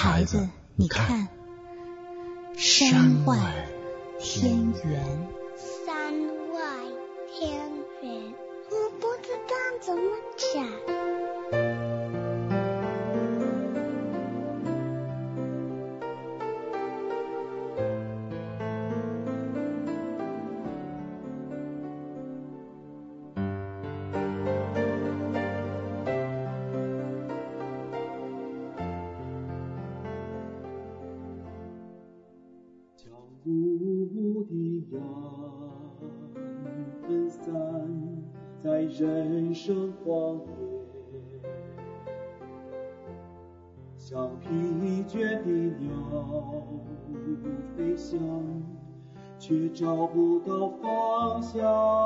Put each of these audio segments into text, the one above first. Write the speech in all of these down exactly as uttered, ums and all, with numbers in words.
孩子，你看，山外天圆。 山外天圆，我不知道怎么讲。 雾的阳分散在人生荒野，像疲倦的鸟飞翔，却找不到方向。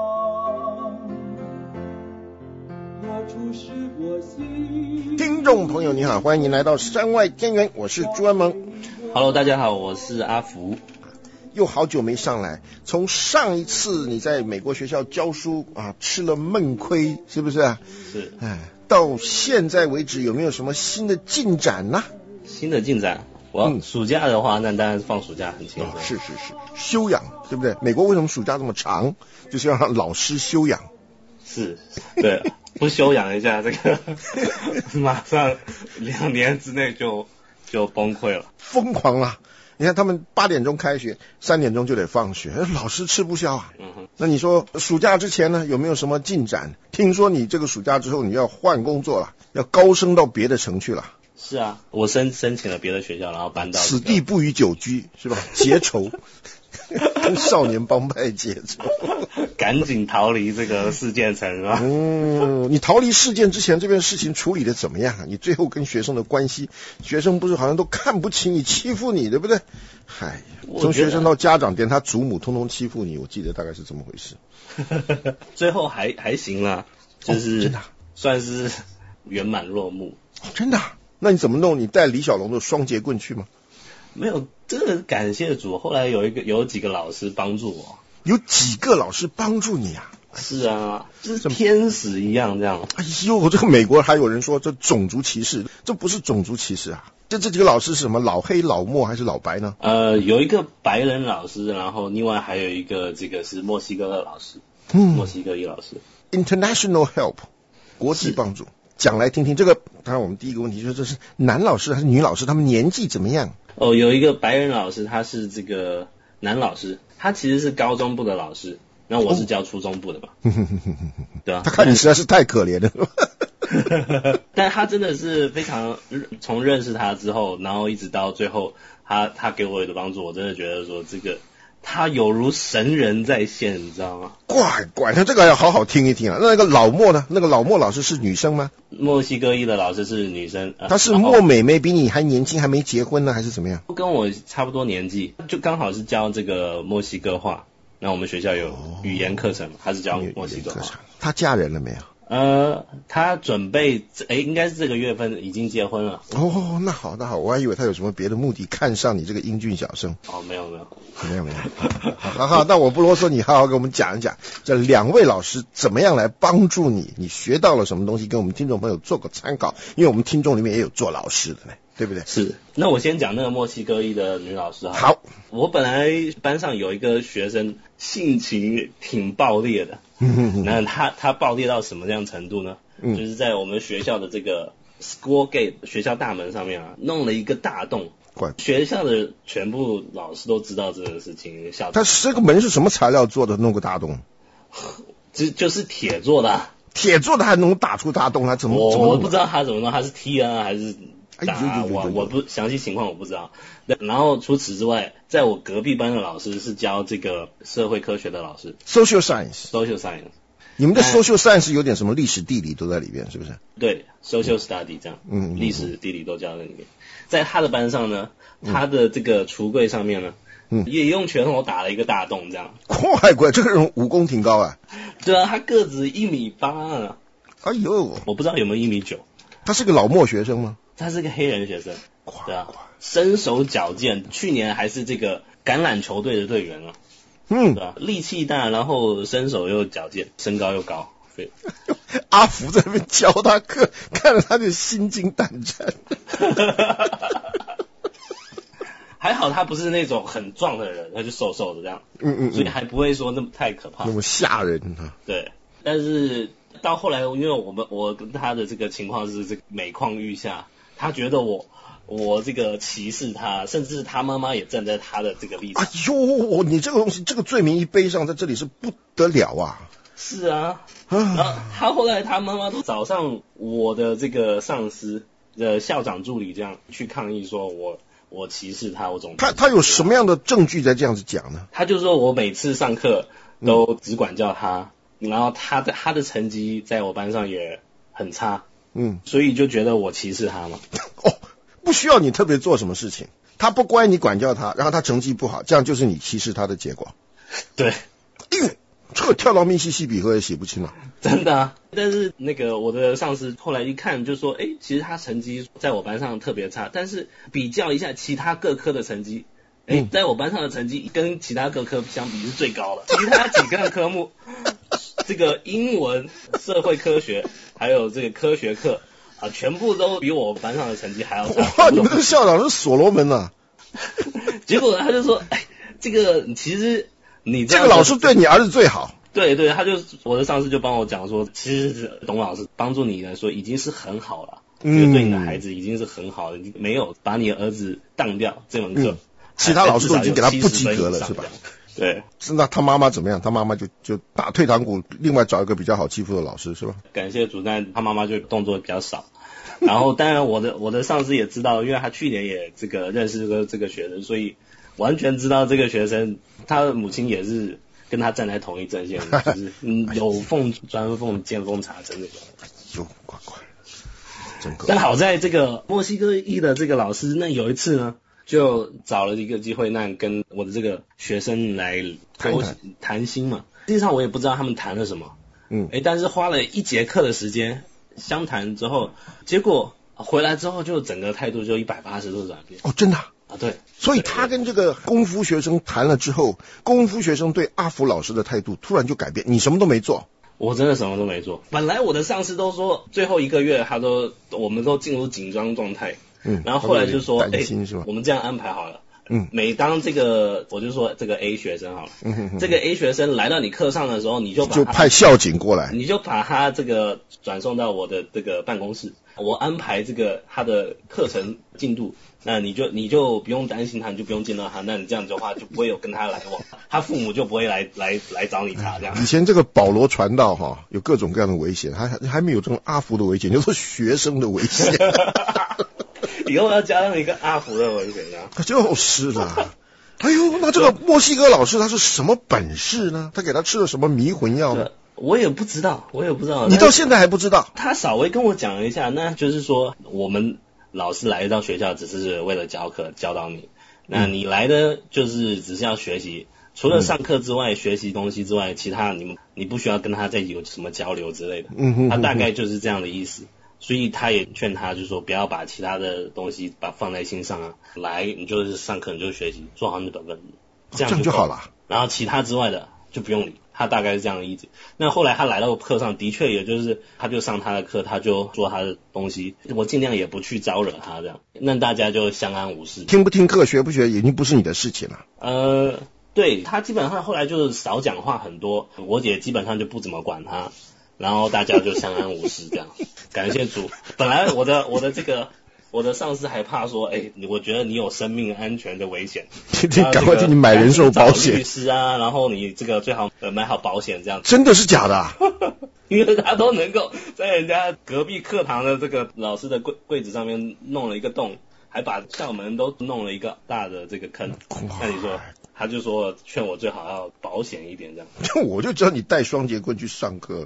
何处是我心？ 听众朋友你好，欢迎您来到山外天圆，我是朱安萌。 Hello， 大家好，我是阿福。 又好久没上来，从上一次你在美国学校教书啊，吃了闷亏，是不是啊？ 是。 哎，到现在为止有没有什么新的进展呢？ 新的进展，我、嗯、暑假的话，那当然是放暑假很轻松、 哦。是是是，休养，对不对？美国为什么暑假这么长？就是要让老师休养。 是，对，不休养一下，这个马上两年之内就就崩溃了， 疯狂了。你看他们八点钟开学，三点钟就得放学，老师吃不消啊。 嗯哼。 那你说暑假之前呢，有没有什么进展？听说你这个暑假之后你要换工作了，要高升到别的城去了。 是啊，我申申请了别的学校，然后搬到、这个、 此地不与久居，是吧？结仇，跟少年帮派结仇， 赶紧逃离这个事件城是吧？ 嗯，你逃离事件之前，这边事情处理的怎么样啊？你最后跟学生的关系，学生不是好像都看不起你，欺负你，对不对？嗨，从学生到家长，连他祖母通通欺负你，我记得大概是这么回事。 最后还还行啦，就是、 哦、真的算是圆满落幕。 哦，真的、啊？那你怎么弄？你带李小龙的双节棍去吗？ 没有，这个感谢主。后来有一个有几个老师帮助我。 有几个老师帮助你啊？ 是啊，就是天使一样这样。 哎呦，这个美国还有人说这种族歧视，这不是种族歧视啊。这这几个老师是什么？老黑、老墨还是老白呢？ 呃，有一个白人老师，然后另外还有一个这个是墨西哥的老师，嗯，墨西哥裔老师。 International help， 国际帮助。讲来听听，这个当然我们第一个问题就是这是男老师还是女老师，他们年纪怎么样？ 哦，有一个白人老师，他是这个男老师，他其实是高中部的老师，那我是教初中部的嘛，哦、对啊， 他看你实在是太可怜了。 但他真的是非常，从认识他之后，然后一直到最后，他他给我的帮助，我真的觉得说这个。他有如神人在线，你知道吗？ 怪怪，他这个要好好听一听啊。那个老莫呢？那个老莫老师是女生吗？ 墨西哥裔的老师是女生。 她、呃、是莫美眉，比你还年轻，还没结婚呢，还是怎么样？ 跟我差不多年纪，就刚好是教这个墨西哥话。那我们学校有语言课程，她、哦、是教墨西哥话。 她嫁人了没有？ 呃，他准备，诶，应该是这个月份已经结婚了。 哦，那好，那好，我还以为他有什么别的目的，看上你这个英俊小生。 哦，没有没有， 没有没有。好好好，那我不啰嗦，你好好给我们讲一讲，这两位老师怎么样来帮助你？你学到了什么东西，跟我们听众朋友做个参考，因为我们听众里面也有做老师的呢，对不对？ 是。那我先讲那个墨西哥裔的女老师好。 好。 我本来班上有一个学生性情挺暴烈的。那他他暴烈到什么样程度呢？嗯、就是在我们学校的这个 school gate 学校大门上面啊，弄了一个大洞。学校的全部老师都知道这件事情。校他这个门是什么材料做的？弄个大洞？ 就就是铁做的、啊。 铁做的还能打出大洞？他怎么？ 我怎么我不知道他怎么弄，他是踢啊还是打、啊哎、呦呦呦呦我我不详细情况我不知道。然后除此之外，在我隔壁班的老师是教这个社会科学的老师 ，social science，social science。 你们的 social science 有点什么历史地理都在里边，是不是？ 对 ，social study 这样，嗯，历史地理都教在里面。在他的班上呢，他的这个橱柜上面呢，嗯，也用拳头打了一个大洞，这样。 快怪，这个人武功挺高啊。 对啊，他个子一米八啊。 哎呦， 我不知道有没有一米九。 他是个老墨学生吗？ 他是个黑人学生。对啊，身手矫健，去年还是这个橄榄球队的队员啊。嗯，对吧？力气大，然后身手又矫健，身高又高。对， 阿福在那边教他课，看了他就心惊胆战。 还好他不是那种很壮的人，他就瘦瘦的这样， 嗯嗯嗯， 所以还不会说那么太可怕， 那么吓人啊。 对，但是到后来，因为我们我跟他的这个情况是这个每况愈下，他觉得我我这个歧视他，甚至他妈妈也站在他的这个立场。 哎呦，你这个东西，这个罪名一背上，在这里是不得了啊！ 是啊，然后他后来他妈妈都找上我的这个上司的校长助理这样去抗议，说我我歧视他，我总他他有什么样的证据在这样子讲呢？ 他就说我每次上课都只管教他，嗯、然后他的他的成绩在我班上也很差，嗯，所以就觉得我歧视他嘛。 哦，不需要你特别做什么事情，他不乖你管教他，然后他成绩不好，这样就是你歧视他的结果。 对， 哎呦，这个跳到密西西比河也洗不清了。 真的啊，但是那个我的上司后来一看就说，哎，其实他成绩在我班上特别差，但是比较一下其他各科的成绩，哎、嗯，在我班上的成绩跟其他各科相比是最高的，其他几个科目，这个英文、社会科学还有这个科学课啊，全部都比我班上的成绩还要差。 哇，你们这个校长是所罗门啊！ 结果他就说，哎，这个其实你 这, 这个老师对你儿子最好。 对对，他就我的上司就帮我讲说，其实董老师帮助你来说已经是很好了，嗯，这个对你的孩子已经是很好了，你没有把你的儿子当掉这门课，嗯， 其他老师都已经给他不及格了，是吧？ 对， 是那他妈妈怎么样？他妈妈就就打退堂鼓，另外找一个比较好欺负的老师，是吧？ 感谢主任，他妈妈就动作比较少。然后当然我的我的上司也知道，因为他去年也这个认识这个这个学生，所以完全知道这个学生，他的母亲也是跟他站在同一阵线，就是嗯有凤专凤见缝插针那种。 哟，乖乖，真可。 但好在这个墨西哥裔的这个老师，那有一次呢，就找了一个机会，那跟我的这个学生来谈谈心嘛。实际上我也不知道他们谈了什么，嗯，哎，但是花了一节课的时间相谈之后，结果回来之后就整个态度就一百八十度转变。 哦，真的啊？ 啊，对。 所以他跟这个功夫学生谈了之后，功夫学生对阿福老师的态度突然就改变。你什么都没做。 我真的什么都没做。本来我的上司都说最后一个月他都我们都进入紧张状态，嗯，然后后来就说，哎，我们这样安排好了。嗯，每当这个我就说这个 A 学生好了，嗯哼哼，这个 A 学生来到你课上的时候，你就把就派校警过来， 你就把他这个转送到我的这个办公室，我安排这个他的课程进度，那你就你就不用担心他，你就不用见到他，那你这样子的话就不会有跟他来往，他父母就不会来来来找你查这样。 以前这个保罗传道哈，有各种各样的危险，还还没有这种阿福的危险，就是学生的危险。 以后要加上一个阿福的危险啊！ 就是啦。哎呦，那这个墨西哥老师他是什么本事呢？他给他吃了什么迷魂药呢？ 我也不知道，我也不知道。 你到现在还不知道？ 他稍微跟我讲了一下，那就是说我们老师来到学校只是为了教课教导你，那你来的就是只是要学习，除了上课之外，嗯、学习东西之外，其他你们你不需要跟他再有什么交流之类的。嗯哼，他大概就是这样的意思。所以他也劝他，就说不要把其他的东西把放在心上啊，来你就是上课你就学习，做好你的本分，这样 就, 这样就好了。 然后其他之外的就不用理，他大概是这样的意思。那后来他来到课上，的确也就是他就上他的课，他就做他的东西，我尽量也不去招惹他，这样那大家就相安无事。 听不听课学不学已经不是你的事情了。 呃，对，他基本上后来就是少讲话很多，我姐基本上就不怎么管他。然后大家就相安无事这样，感谢主。本来我的我的这个我的上司还怕说，哎，我觉得你有生命安全的危险， 你赶快替你买人寿保险， 律师啊，然后你这个最好呃买好保险这样。 真的是假的啊？ 因为他都能够在人家隔壁课堂的这个老师的柜柜子上面弄了一个洞，还把校门都弄了一个大的这个坑。那你说？他就说劝我最好要保险一点这样。 我就知道你带双节棍去上课。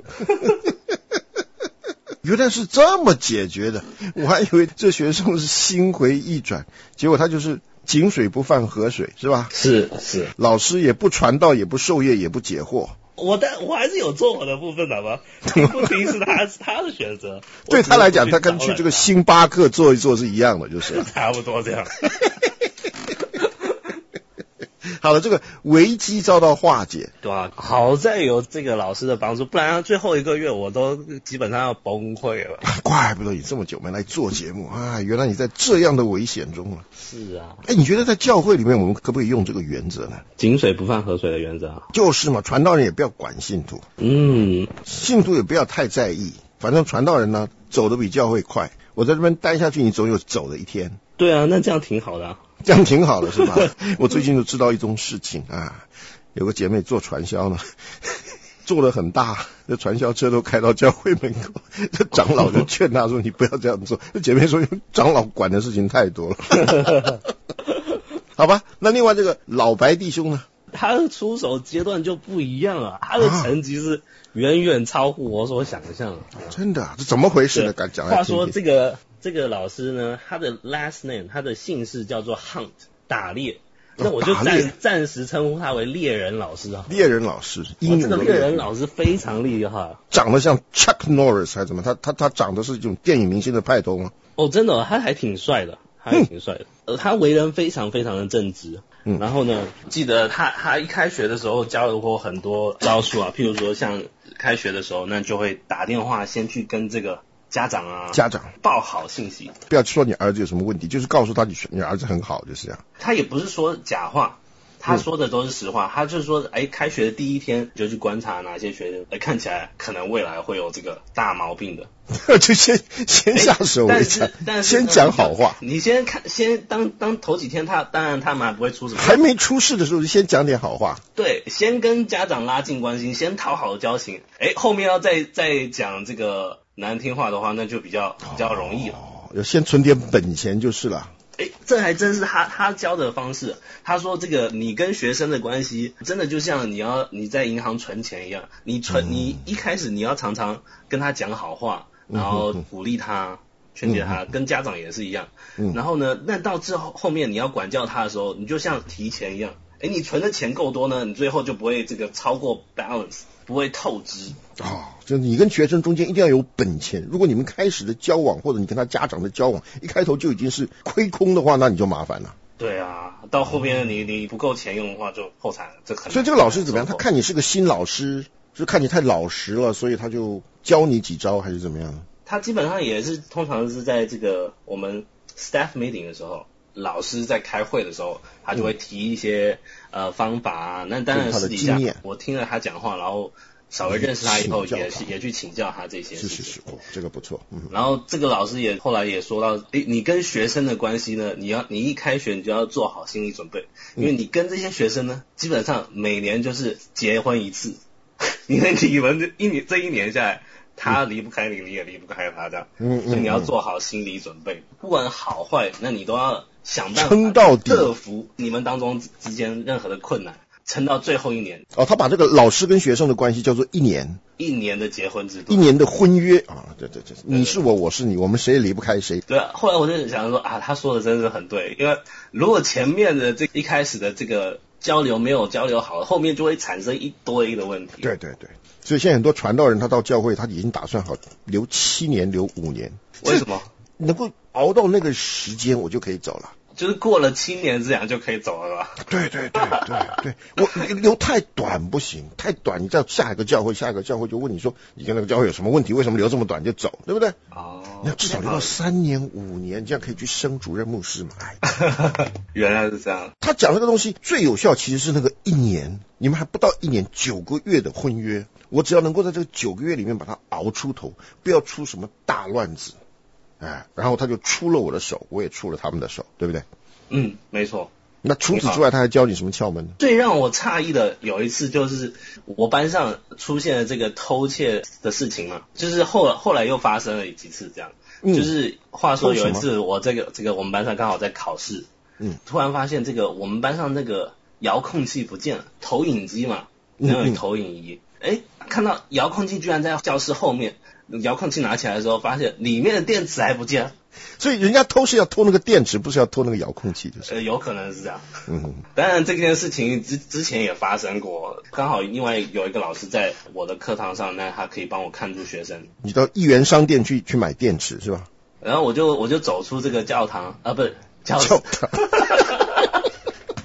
原来是这么解决的，我还以为这学生是心回意转，结果他就是井水不犯河水，是吧？ 是是， 老师也不传道，也不授业，也不解惑。 我但我还是有做我的部分的吧，听不听是他是他的选择。 对他来讲，他跟去这个星巴克坐一坐是一样的，就是差不多这样。 好了，这个危机遭到化解， 对啊，好在有这个老师的帮助，不然最后一个月我都基本上要崩溃了。 怪不得你这么久没来做节目啊！原来你在这样的危险中了。 是啊， 哎，你觉得在教会里面，我们可不可以用这个原则呢？ 井水不犯河水的原则啊。 就是嘛，传道人也不要管信徒， 嗯， 信徒也不要太在意，反正传道人呢走得比教会快。我在这边待下去，你总有走的一天。 对啊，那这样挺好的啊。 这样挺好的是吧？我最近就知道一宗事情啊，有个姐妹做传销呢，做了很大，这传销车都开到教会门口，这长老就劝她说：“你不要这样做。”这姐妹说：“长老管的事情太多了。”好吧，那另外这个老白弟兄呢？ 他的出手阶段就不一样啊，他的成绩是远远超乎我所想象的。啊、 真的、啊，这怎么回事呢？敢讲来听听。 话说这个这个老师呢，他的 last name， 他的姓氏叫做 Hunt， 打猎。那我就暂暂时称呼他为猎人老师啊。 猎人老师， 英这个猎人老师非常厉害， 长得像 Chuck Norris 还是怎么？他他他长得是这种电影明星的派头吗？ 哦，真的、哦，他还挺帅的，他还挺帅的。呃，他为人非常非常的正直。嗯，然后呢，记得他他一开学的时候教了我很多招数啊，譬如说像开学的时候，那就会打电话先去跟这个家长啊家长报好信息， 不要说你儿子有什么问题，就是告诉他你你儿子很好，就是这样。 他也不是说假话。他说的都是实话，他就是说，哎，开学的第一天就去观察哪些学生，哎，看起来可能未来会有这个大毛病的， 就先先下手为强， 但是先讲好话。 你先看，先当当头几天他，当然他们还不会出什么， 还没出事的时候就先讲点好话。 对，先跟家长拉近关系，先讨好交情，哎，后面要再再讲这个难听话的话，那就比较比较容易了。 哦，要先存点本钱就是了。 哎，这还真是他他教的方式。他说这个你跟学生的关系，真的就像你要你在银行存钱一样，你存、嗯、你一开始你要常常跟他讲好话，然后鼓励他、劝解他，跟家长也是一样。嗯、然后呢，那到之后后面你要管教他的时候，你就像提钱一样，哎，你存的钱够多呢，你最后就不会这个超过 balance， 不会透支。 哦，就你跟学生中间一定要有本钱。如果你们开始的交往，或者你跟他家长的交往，一开头就已经是亏空的话，那你就麻烦了。 对啊，到后面你你不够钱用的话，就破产了。这可能。 所以这个老师怎么样？他看你是个新老师，就看你太老实了，所以他就教你几招，还是怎么样？ 他基本上也是通常是在这个我们 staff meeting 的时候，老师在开会的时候，他就会提一些、嗯、呃方法啊。那当然私底下我听了他讲话，然后稍微认识他以后也是也去请教他这些事情。 是是是，哦，这个不错。嗯。 然后这个老师也后来也说到，诶，你跟学生的关系呢，你要你一开学你就要做好心理准备，因为你跟这些学生呢，基本上每年就是结婚一次，你你们一年这一年下来，他离不开你，你也离不开他，这样。嗯嗯。所以你要做好心理准备，不管好坏，那你都要想办法克服你们当中之间任何的困难。撑到最后一年哦，他把这个老师跟学生的关系叫做一年， 一年的结婚制度， 一年的婚约啊，对对对，你是我，我是你，我们谁也离不开谁。 对啊，后来我就想说啊，他说的真是很对，因为如果前面的这一开始的这个交流没有交流好，后面就会产生一堆的问题。 对对对，所以现在很多传道人他到教会，他已经打算好留七年，留五年。 为什么？ 能够熬到那个时间，我就可以走了。 就是过了七年之痒就可以走了吧？ 对对对对对，我留太短不行，太短你在下一个教会，下一个教会就问你说你跟那个教会有什么问题，为什么留这么短就走，对不对？哦，你要至少留到三年五年，这样可以去升主任牧师嘛。哎， 原来是这样。 他讲这个东西最有效其实是那个一年，你们还不到一年，九个月的婚约，我只要能够在这个九个月里面把它熬出头，不要出什么大乱子。哎，然后他就出了我的手，我也出了他们的手，对不对？ 嗯，没错。 那除此之外，他还教你什么窍门？ 最让我诧异的有一次，就是我班上出现了这个偷窃的事情嘛，就是后后来又发生了几次这样。嗯、就是话说有一次，我这个这个我们班上刚好在考试，嗯，突然发现这个我们班上那个遥控器不见了，投影机嘛，然后有投影仪，哎、嗯嗯，看到遥控器居然在教室后面。遥控器拿起来的时候，发现里面的电池还不见了。 所以人家偷是要偷那个电池，不是要偷那个遥控器，就是。 呃，有可能是这样。嗯，当然这件事情之之前也发生过，刚好另外有一个老师在我的课堂上，那他可以帮我看住学生。 你到一元商店去去买电池是吧？ 然后我就我就走出这个教堂啊，不是教教堂。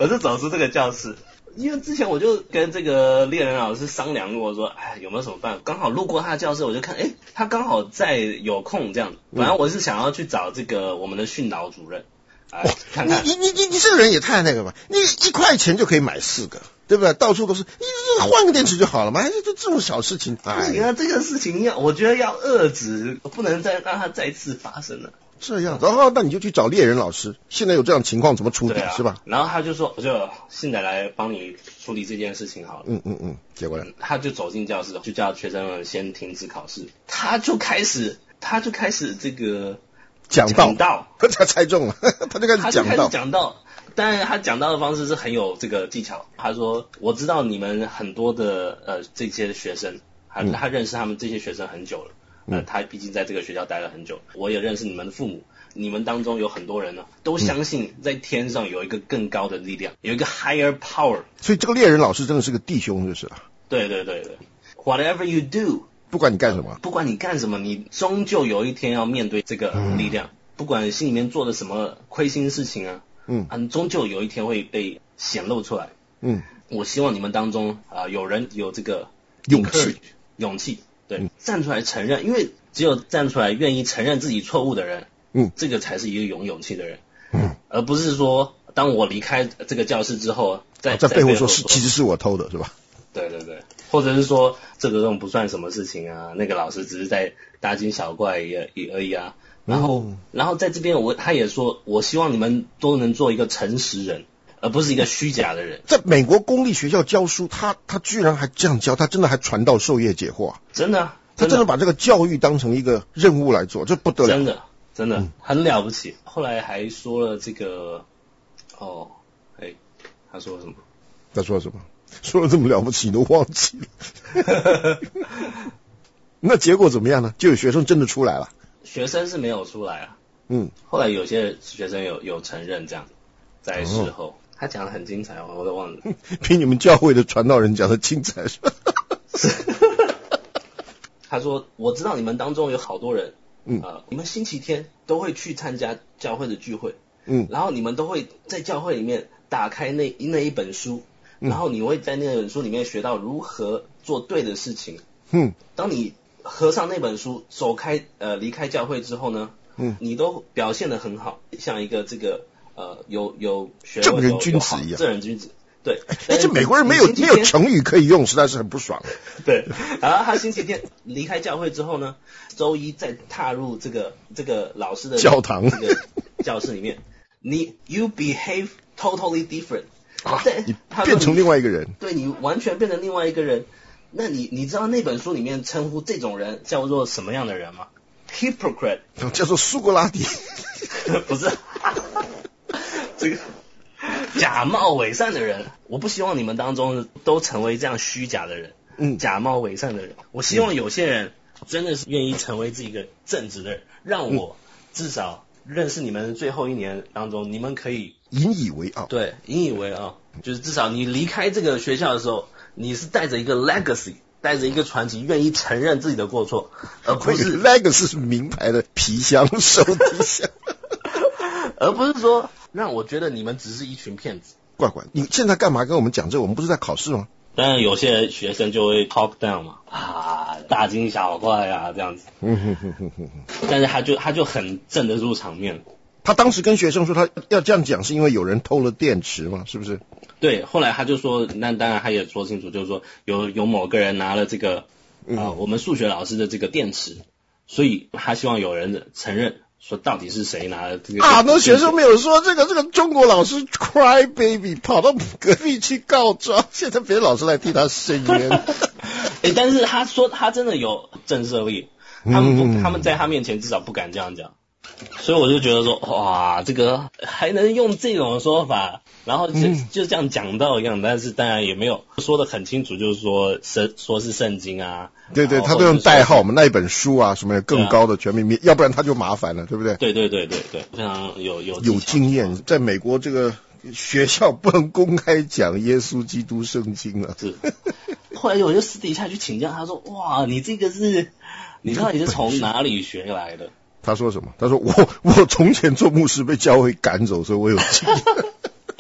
我就走出这个教室。因为之前我就跟这个猎人老师商量过，说，哎，有没有什么办法？刚好路过他的教室，我就看，哎，他刚好在有空这样。本来我是想要去找这个我们的训导主任，啊、呃，看看。 你你你你这个人也太那个吧？你一块钱就可以买四个，对不对？到处都是，你就换个电池就好了嘛，就这种小事情。哎， 你看这个事情要，我觉得要遏制，不能再让它再次发生了。 这样，然后那你就去找猎人老师，现在有这样情况怎么处理、啊、是吧？ 然后他就说，我就现在来帮你处理这件事情好了。 嗯嗯嗯，结果呢？ 他就走进教室，就叫学生们先停止考试，他就开始，他就开始这个讲道， 讲道， 他猜中了，他就开始讲道， 讲道。当然，他讲道的方式是很有这个技巧。他说：“我知道你们很多的呃这些学生，他他认识他们这些学生很久了。”呃，他毕竟在这个学校待了很久，我也认识你们的父母，你们当中有很多人呢，都相信在天上有一个更高的力量，有一个 higher power。 所以这个猎人老师真的是个弟兄，就是了。 对对对对 ，whatever you do， 不管你干什么， 不管你干什么，你终究有一天要面对这个力量，嗯、不管心里面做的什么亏心事情啊，嗯，啊，终究有一天会被显露出来。嗯，我希望你们当中啊、呃，有人有这个勇气， 勇气。对、嗯，站出来承认，因为只有站出来愿意承认自己错误的人，嗯，这个才是一个有勇气的人，嗯，而不是说当我离开这个教室之后，在、 哦、在背后说是其实是我偷的，是吧？ 对对对，或者是说这个种不算什么事情啊，那个老师只是在大惊小怪也也而已啊。然后，嗯、然后在这边我他也说，我希望你们都能做一个诚实人，而不是一个虚假的人。 在美国公立学校教书，他他居然还这样教，他真的还传道授业解惑， 真的， 他真的把这个教育当成一个任务来做，这不得了， 真的真的、嗯、很了不起。后来还说了这个，哦，哎，他说了什么？ 他说了什么？说了这么了不起，你都忘记了。那结果怎么样呢？就有学生真的出来了。 学生是没有出来啊。嗯。后来有些学生有有承认这样，在事后。哦，他讲的很精彩，我都忘了。 比你们教会的传道人讲的精彩是吧？是。 他说：“我知道你们当中有好多人，嗯，呃，你们星期天都会去参加教会的聚会，嗯，然后你们都会在教会里面打开那那一本书，嗯，然后你会在那本书里面学到如何做对的事情，嗯，当你合上那本书，走开呃离开教会之后呢，嗯，你都表现得很好，像一个这个。”呃，有有学问， 正人君子一样， 正人君子，对。 哎，这美国人没有没有成语可以用，实在是很不爽。 对，然后他星期天离开教会之后呢，周一再踏入这个这个老师的教堂这个教室里面，你 you behave totally different， 啊，你变成另外一个人， 对你完全变成另外一个人。那你你知道那本书里面称呼这种人叫做什么样的人吗 ？Hypocrite， 叫做苏格拉底， 不是。这个假冒伪善的人，我不希望你们当中都成为这样虚假的人，嗯，假冒伪善的人。我希望有些人真的是愿意成为这个正直的人，让我至少认识你们最后一年当中，你们可以引以为傲。 对，引以为傲，就是至少你离开这个学校的时候，你是带着一个 legacy， 带着一个传奇，愿意承认自己的过错，而不是 legacy 是名牌的皮箱、手提箱。 而不是说让我觉得你们只是一群骗子。 乖乖，你现在干嘛跟我们讲这个？我们不是在考试吗？ 当然，有些学生就会 talk down 嘛，啊，大惊小怪啊，这样子。嗯哼哼哼哼。但是他就他就很镇得住场面。 他当时跟学生说他要这样讲，是因为有人偷了电池嘛？是不是？ 对，后来他就说，那当然他也说清楚，就是说有有某个人拿了这个啊、呃嗯、我们数学老师的这个电池，所以他希望有人承认。说到底是谁拿了这个啊？那学生没有说这个这个中国老师 cry baby 跑到隔壁去告状，现在别的老师来替他申冤。 欸，但是他说他真的有震慑力，他们不、嗯、他们在他面前至少不敢这样讲，所以我就觉得说哇，这个还能用这种说法，然后就、嗯、就这样讲到一样，但是当然也没有说得很清楚，就是说圣说是圣经啊。 对对，他都用代号，我们那一本书啊，什么更高的全面、啊、要不然他就麻烦了，对不对？ 对对对对对，非常有有有经验，在美国这个学校不能公开讲耶稣基督圣经了。 是，后来我就私底下去请教他说，哇，你这个是，你到底是从哪里学来的？ 他说什么？他说我我从前做牧师被教会赶走，所以我有经验。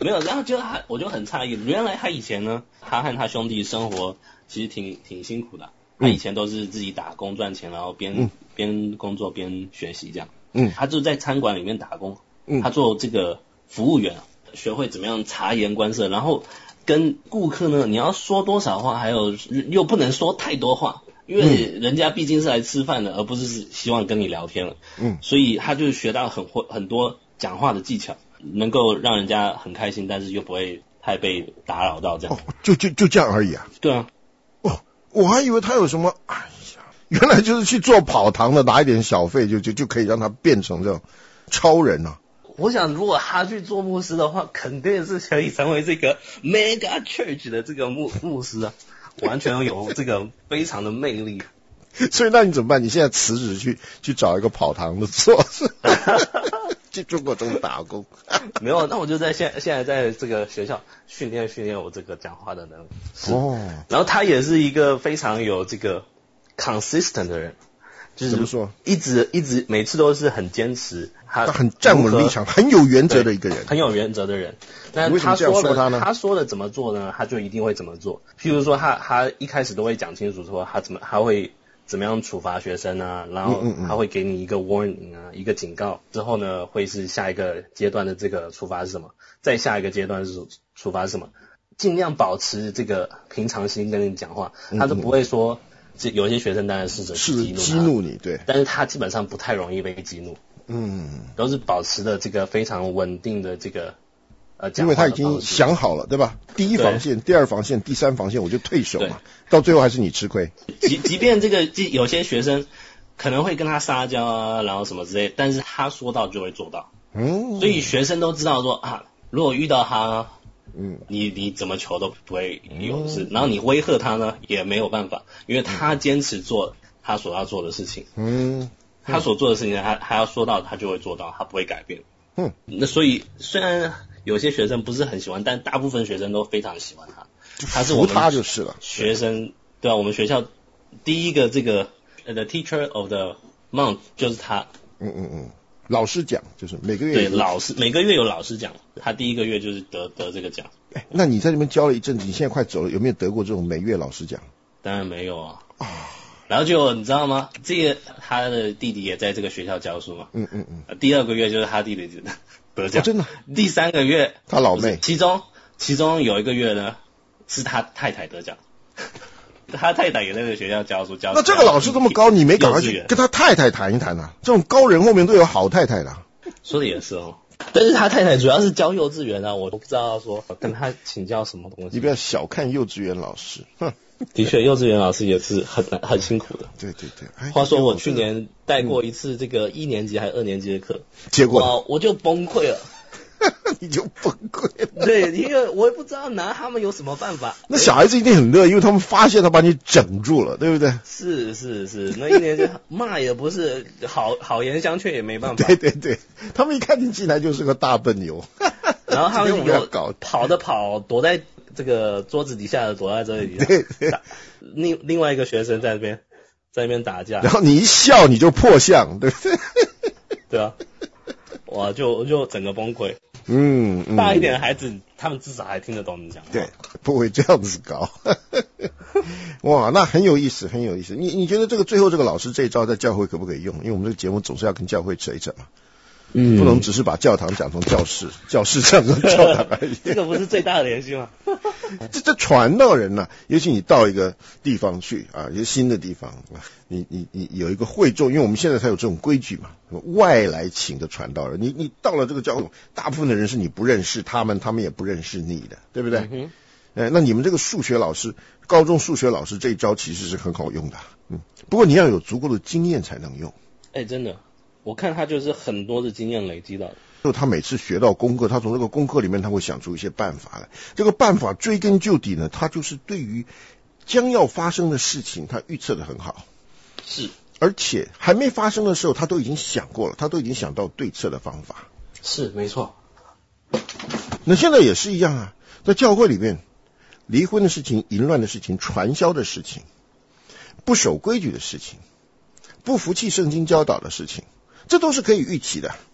没有，然后就他我就很诧异，原来他以前呢，他和他兄弟生活其实挺挺辛苦的。他以前都是自己打工赚钱，然后边、嗯、边工作边学习这样。嗯，他就在餐馆里面打工。嗯，他做这个服务员，学会怎么样察言观色，然后跟顾客呢，你要说多少话，还有又不能说太多话，因为人家毕竟是来吃饭的，而不是希望跟你聊天了。嗯，所以他就学到很很多讲话的技巧，能够让人家很开心，但是又不会太被打扰到这样。 哦，就就就这样而已啊？ 对啊。 哦，我还以为他有什么，哎呀，原来就是去做跑堂的，拿一点小费就就就可以让他变成这种超人啊。 我想，如果他去做牧师的话，肯定是可以成为这个 mega church 的这个牧牧师啊，完全有这个非常的魅力。 所以那你怎么办？你现在辞职去去找一个跑堂的做，去中国中打工？ 没有，那我就在现现在在这个学校训练训练我这个讲话的能力。哦。然后他也是一个非常有这个 consistent 的人。就是怎么说？ 一直一直每次都是很坚持，他他很站稳立场，很有原则的一个人， 很有原则的人。那他说了他呢？ 他说了怎么做呢？他就一定会怎么做。譬如说他他一开始都会讲清楚说他怎么他会怎么样处罚学生啊，然后他会给你一个 warning 啊，一个警告，之后呢会是下一个阶段的这个处罚是什么，再下一个阶段是处罚是什么，尽量保持这个平常心跟你讲话，他都不会说。有些学生当然试着激怒他， 激怒你，对， 但是他基本上不太容易被激怒，嗯，都是保持的这个非常稳定的这个呃讲话的方式， 因为他已经想好了，对吧？第一防线、第二防线、第三防线，我就退守嘛，到最后还是你吃亏。 即即便这个有些学生可能会跟他撒娇啊，然后什么之类，但是他说到就会做到，嗯，所以学生都知道说啊，如果遇到他。嗯，你你怎么求都不会有事，嗯、然后你威吓他呢也没有办法，因为他坚持做他所要做的事情。嗯，他所做的事情他他要说到他就会做到，他不会改变。嗯，那所以虽然有些学生不是很喜欢，但大部分学生都非常喜欢他。他是我们他就是了学生，对啊，我们学校第一个这个 the teacher of the month 就是他。 嗯嗯嗯。老师奖就是每个月对老师每个月有老师奖，他第一个月就是得得这个奖。 哎，那你在这边教了一阵子，你现在快走了，有没有得过这种每月老师奖？ 当然没有啊。哦、然后就你知道吗？这个他的弟弟也在这个学校教书嘛。嗯嗯嗯。第二个月就是他弟弟得奖、 哦，真的。 第三个月他老妹， 其中其中有一个月呢是他太太得奖。他太太也在这个学校教书，教那这个老师这么高，你没赶快去跟他太太谈一谈啊？这种高人后面都有好太太的。 说的也是哦，但是他太太主要是教幼稚园啊，我都不知道说跟他请教什么东西。 你不要小看幼稚园老师，哼， 的确，幼稚园老师也是很很辛苦的。 对对对。哎、 话说我去年带过一次这个一年级还是二年级的课， 结果我就崩溃了。 你就崩溃了。 对，因为我也不知道拿他们有什么办法。 那小孩子一定很乐，因为他们发现他把你整住了，对不对？ 是是是，那一年就骂也不是，好好言相劝也没办法。 对对对，他们一看你进来就是个大笨牛。 然后他们有跑的跑，躲在这个桌子底下的躲在这里。 对对。 另另外一个学生在那边在那边打架， 然后你一笑你就破相，对不对？ 对啊。哇，就就整个崩溃。嗯，嗯大一点的孩子，他们至少还听得懂你讲话。 对，不会这样子搞。哇，那很有意思，很有意思。你你觉得这个最后这个老师这一招在教会可不可以用？因为我们这个节目总是要跟教会扯一扯嘛。嗯，不能只是把教堂讲成教室，教室讲成教堂而已。 这个不是最大的联系吗？ 这这传道人呢、啊，尤其你到一个地方去啊，一个新的地方，你你你有一个会众，因为我们现在才有这种规矩嘛，外来请的传道人，你你到了这个教会，大部分的人是你不认识他们，他们也不认识你的，对不对？嗯哎，那你们这个数学老师，高中数学老师这一招其实是很好用的，嗯，不过你要有足够的经验才能用。 哎，真的。我看他就是很多的经验累积到的， 就他每次学到功课，他从这个功课里面他会想出一些办法来。这个办法追根究底呢，他就是对于将要发生的事情，他预测的很好。 是， 而且还没发生的时候，他都已经想过了，他都已经想到对策的方法。 是，没错。 那现在也是一样啊，在教会里面，离婚的事情、淫乱的事情、传销的事情、不守规矩的事情、不服气圣经教导的事情。这都是可以预期的，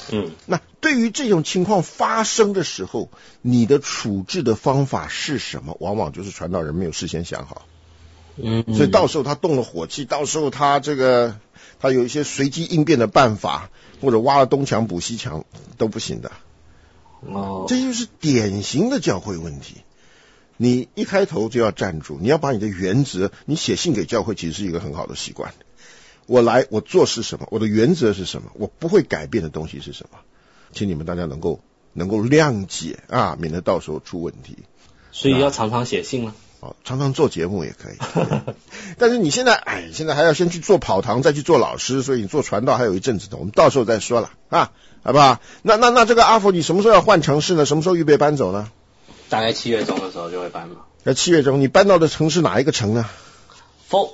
嗯， 那对于这种情况发生的时候，你的处置的方法是什么？往往就是传道人没有事先想好。 嗯， 所以到时候他动了火气，到时候他这个他有一些随机应变的办法，或者挖了东墙补西墙都不行的。 哦， 这就是典型的教会问题。你一开头就要站住，你要把你的原则，你写信给教会其实是一个很好的习惯。我来，我做是什么？我的原则是什么？我不会改变的东西是什么？请你们大家能够能够谅解啊，免得到时候出问题。 所以要常常写信了。 哦，常常做节目也可以。但是你现在，哎，现在还要先去做跑堂，再去做老师，所以你做传道还有一阵子的，我们到时候再说了啊，好不好？那那那这个阿福，你什么时候要换城市呢？什么时候预备搬走呢？ 大概七月中的时候就会搬嘛。 在七月中，你搬到的城市哪一个城呢 ？Fort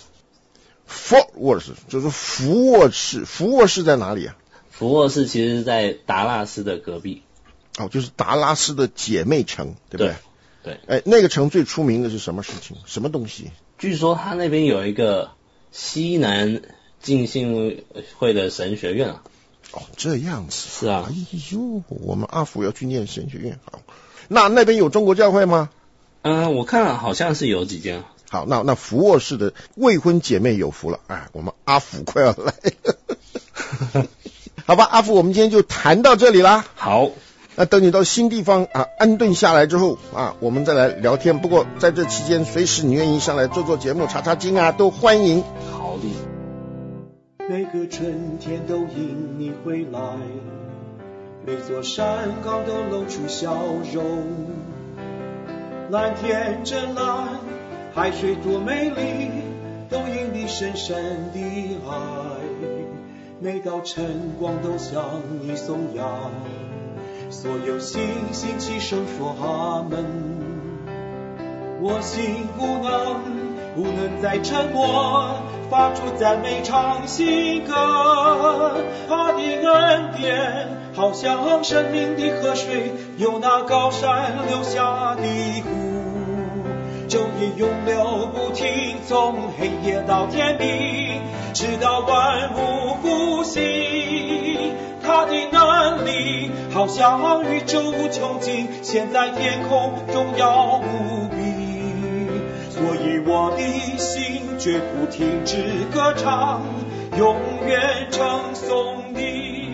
Worth。Fort Worth 就是福沃市，福沃市在哪里啊？ 福沃市其实是在达拉斯的隔壁。 哦，就是达拉斯的姐妹城，对不对？ 对。 哎，那个城最出名的是什么事情？什么东西？ 据说他那边有一个西南浸信会的神学院啊。 哦，这样子。 是啊。 哎呦，我们阿福要去念神学院，好。那那边有中国教会吗？ 嗯，我看好像是有几间。 好，那那福沃市的未婚姐妹有福了，哎，我们阿福快要来了。好吧，阿福，我们今天就谈到这里啦。 好， 那等你到新地方啊安顿下来之后啊，我们再来聊天。不过在这期间，随时你愿意上来做做节目、查查经啊，都欢迎。 好的。 每个春天都迎你回来，每座山岗都露出笑容。蓝天真蓝，海水多美丽，都因你深深的爱。每道晨光都向你颂扬，所有星星齐声说阿门。我心不能不能再沉默，发出赞美唱新歌。他的恩典好像生命的河水，由那高山流下的湖，昼夜永流不停，从黑夜到天明，直到万物复兴。他的能力好像宇宙穹尽，现在天空荣耀无比。所以我的心绝不停止歌唱，永远称颂你。